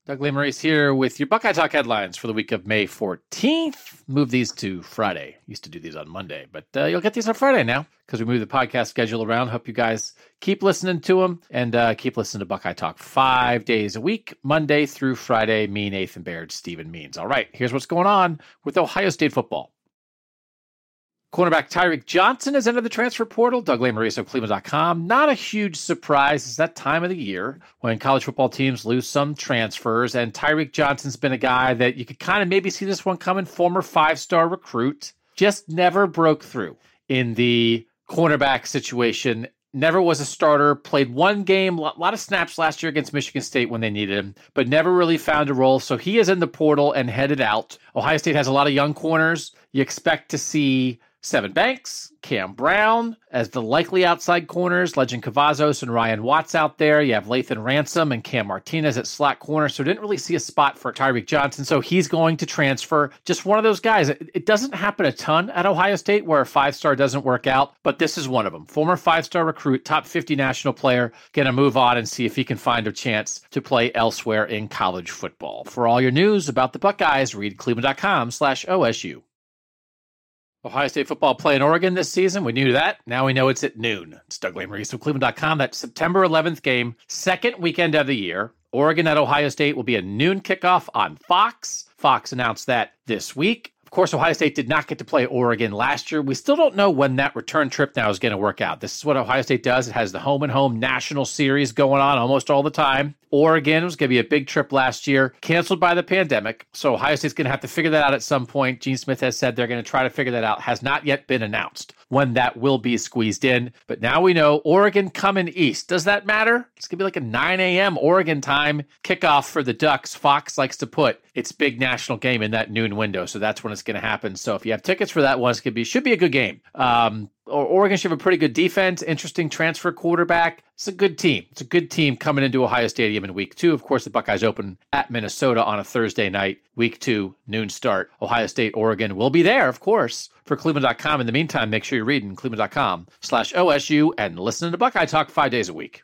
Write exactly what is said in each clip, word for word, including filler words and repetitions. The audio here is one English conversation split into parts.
Doug Lesmerises here with your Buckeye Talk headlines for the week of May fourteenth. Move these to Friday. Used to do these on Monday, but uh, you'll get these on Friday now because we moved the podcast schedule around. Hope you guys keep listening to them and uh, keep listening to Buckeye Talk five days a week, Monday through Friday. Me, Nathan Baird, Stephen Means. All right, here's what's going on with Ohio State football. Cornerback Tyreek Johnson has entered the transfer portal. Doug Lesmerises of Cleveland dot com. Not a huge surprise. It's that time of the year when college football teams lose some transfers, and Tyreek Johnson's been a guy that you could kind of maybe see this one coming. Former five-star recruit. Just never broke through in the cornerback situation. Never was a starter. Played one game, a lot of snaps last year against Michigan State when they needed him, but never really found a role. So he is in the portal and headed out. Ohio State has a lot of young corners. You expect to see Sevyn Banks, Cam Brown as the likely outside corners, Legend Cavazos and Ryan Watts out there. You have Lathan Ransom and Cam Martinez at slot corner. So didn't really see a spot for Tyreek Johnson. So he's going to transfer. Just one of those guys. It, it doesn't happen a ton at Ohio State where a five-star doesn't work out, but this is one of them. Former five-star recruit, top fifty national player, going to move on and see if he can find a chance to play elsewhere in college football. For all your news about the Buckeyes, read Cleveland dot com slash O S U. Ohio State football playing Oregon this season. We knew that. Now we know it's at noon. It's Doug Lesmerises of Cleveland dot com. That September eleventh game, second weekend of the year. Oregon at Ohio State will be a noon kickoff on Fox. Fox announced that this week. Of course, Ohio State did not get to play Oregon last year. We still don't know when that return trip now is going to work out. This is what Ohio State does. It has the home and home national series going on almost all the time. Oregon was going to be a big trip last year, canceled by the pandemic. So Ohio State's going to have to figure that out at some point. Gene Smith has said they're going to try to figure that out. Has not yet been announced when that will be squeezed in. But now we know Oregon coming east. Does that matter? It's going to be like a nine a.m. Oregon time kickoff for the Ducks. Fox likes to put its big national game in that noon window. So that's when it's going to happen. So if you have tickets for that one, it's going to be, should be a good game. Um, Oregon should have a pretty good defense, interesting transfer quarterback. It's a good team. It's a good team coming into Ohio Stadium in week two. Of course, the Buckeyes open at Minnesota on a Thursday night, week two, noon start. Ohio State, Oregon will be there, of course, for Cleveland dot com. In the meantime, make sure you're reading Cleveland dot com slash O S U and listening to Buckeye Talk five days a week.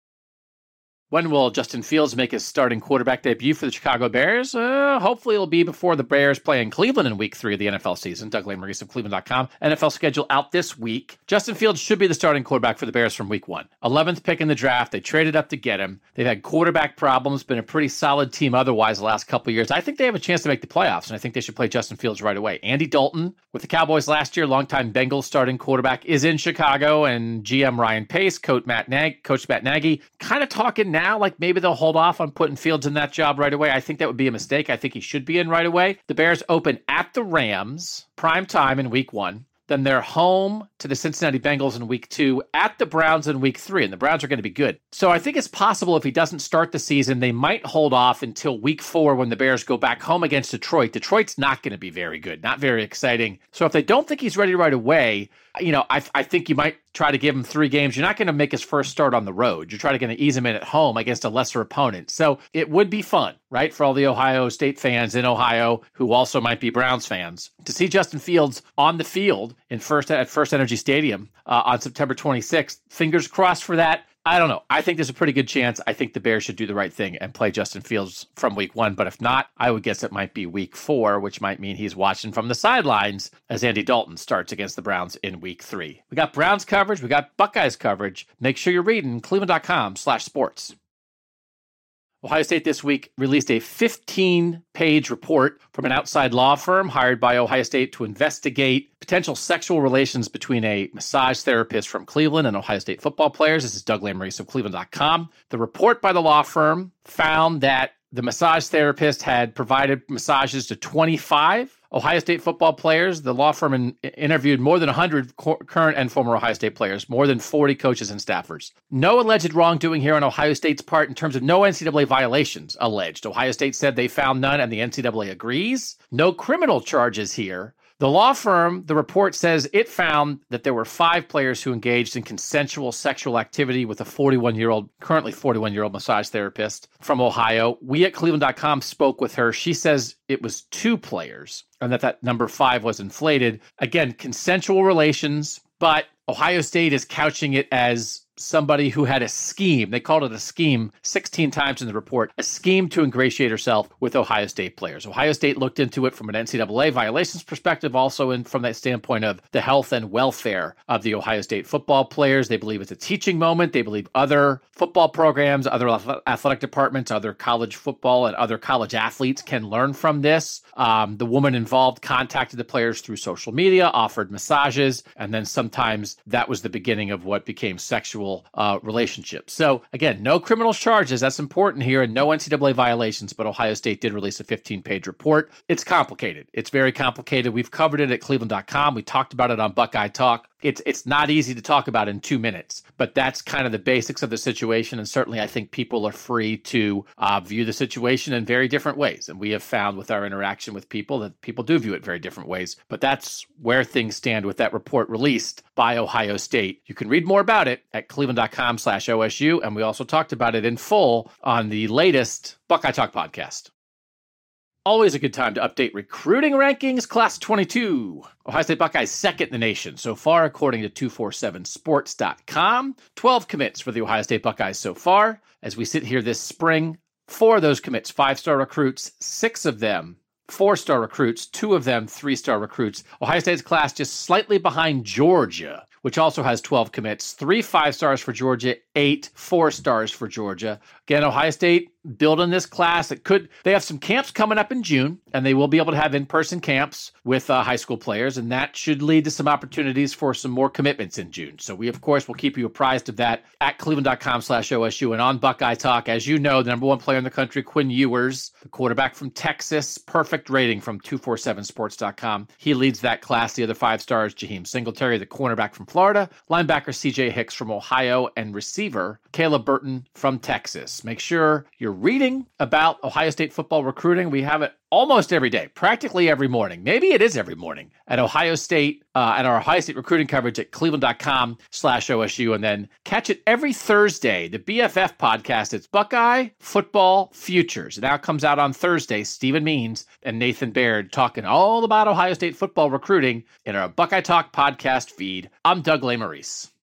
When will Justin Fields make his starting quarterback debut for the Chicago Bears? Uh, hopefully it'll be before the Bears play in Cleveland in week three of the N F L season. Doug Lesmerises of Cleveland dot com. N F L schedule out this week. Justin Fields should be the starting quarterback for the Bears from week one. eleventh pick in the draft. They traded up to get him. They've had quarterback problems, been a pretty solid team otherwise the last couple of years. I think they have a chance to make the playoffs, and I think they should play Justin Fields right away. Andy Dalton, with the Cowboys last year, longtime Bengals starting quarterback, is in Chicago, and G M Ryan Pace, Coach Matt, Nag- Coach Matt Nagy, kind of talking now like maybe they'll hold off on putting Fields in that job right away. I think that would be a mistake. I think he should be in right away. The Bears open at the Rams, prime time in week one. Then they're home to the Cincinnati Bengals in week two, at the Browns in week three, and the Browns are going to be good. So I think it's possible if he doesn't start the season, they might hold off until week four when the Bears go back home against Detroit. Detroit's not going to be very good, not very exciting. So if they don't think he's ready right away, you know, I, I think you might try to give him three games. You're not going to make his first start on the road. You're trying to going to ease him in at home against a lesser opponent. So it would be fun, right, for all the Ohio State fans in Ohio who also might be Browns fans to see Justin Fields on the field in first at First Energy Stadium uh, on September twenty-sixth. Fingers crossed for that. I don't know. I think there's a pretty good chance. I think the Bears should do the right thing and play Justin Fields from week one. But if not, I would guess it might be week four, which might mean he's watching from the sidelines as Andy Dalton starts against the Browns in week three. We got Browns coverage. We got Buckeyes coverage. Make sure you're reading Cleveland dot com slash sports. Ohio State this week released a fifteen-page report from an outside law firm hired by Ohio State to investigate potential sexual relations between a massage therapist from Cleveland and Ohio State football players. This is Doug Lesmerises of Cleveland dot com. The report by the law firm found that the massage therapist had provided massages to twenty-five Ohio State football players. The law firm in, interviewed more than one hundred co- current and former Ohio State players, more than forty coaches and staffers. No alleged wrongdoing here on Ohio State's part in terms of no N C double A violations alleged. Ohio State said they found none, and the N C double A agrees. No criminal charges here. The law firm, the report says it found that there were five players who engaged in consensual sexual activity with a forty-one-year-old, currently forty-one-year-old massage therapist from Ohio. We at Cleveland dot com spoke with her. She says it was two players and that that number five was inflated. Again, consensual relations, but Ohio State is couching it as somebody who had a scheme. They called it a scheme sixteen times in the report, a scheme to ingratiate herself with Ohio State players. Ohio State looked into it from an N C double A violations perspective, also in, from that standpoint of the health and welfare of the Ohio State football players. They believe it's a teaching moment. They believe other football programs, other athletic departments, other college football, and other college athletes can learn from this. Um, the woman involved contacted the players through social media, offered massages, and then sometimes that was the beginning of what became sexual uh, relationships. So again, no criminal charges. That's important here, and no N C double A violations, but Ohio State did release a fifteen-page report. It's complicated. It's very complicated. We've covered it at cleveland dot com. We talked about it on Buckeye Talk. It's it's not easy to talk about in two minutes, but that's kind of the basics of the situation. And certainly I think people are free to uh, view the situation in very different ways. And we have found with our interaction with people that people do view it very different ways. But that's where things stand with that report released by Ohio State. You can read more about it at cleveland dot com slash O S U. And we also talked about it in full on the latest Buckeye Talk podcast. Always a good time to update recruiting rankings. Class of twenty-two. Ohio State Buckeyes second in the nation so far, according to two forty-seven sports dot com. twelve commits for the Ohio State Buckeyes so far. As we sit here this spring, four of those commits, five-star recruits, six of them four-star recruits, two of them three-star recruits. Ohio State's class just slightly behind Georgia, which also has twelve commits, three five-stars for Georgia, eight four-stars for Georgia. Again, Ohio State building this class. It could, they have some camps coming up in June, and they will be able to have in-person camps with uh, high school players, and that should lead to some opportunities for some more commitments in June. So we, of course, will keep you apprised of that at cleveland dot com slash O S U and on Buckeye Talk. As you know, the number one player in the country, Quinn Ewers, the quarterback from Texas, perfect rating from two forty-seven sports dot com. He leads that class. The other five stars, Jaheim Singletary, the cornerback from Florida, linebacker C J Hicks from Ohio, and receiver Caleb Burton from Texas. Make sure you're reading about Ohio State football recruiting. We have it almost every day, practically every morning. Maybe it is every morning at Ohio State, uh, and our Ohio State recruiting coverage at cleveland dot com slash O S U. And then catch it every Thursday, the B F F podcast. It's Buckeye Football Futures. It now comes out on Thursday. Stephen Means and Nathan Baird talking all about Ohio State football recruiting in our Buckeye Talk podcast feed. I'm Doug Lesmerises.